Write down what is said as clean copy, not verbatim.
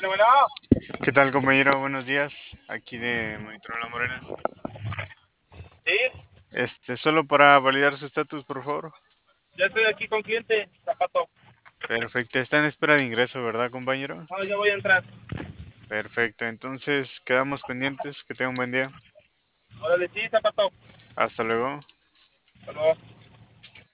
Bueno, ¿Qué tal, compañero? Buenos días. Aquí de Monitor La Morena. sí, Solo para validar su estatus, por favor. ya estoy aquí con cliente, zapato. Perfecto. Está en espera de ingreso, ¿verdad, compañero? No, ya voy a entrar. Perfecto. Entonces, quedamos pendientes. Que tenga un buen día. Órale, sí, zapato. Hasta luego. Hasta luego.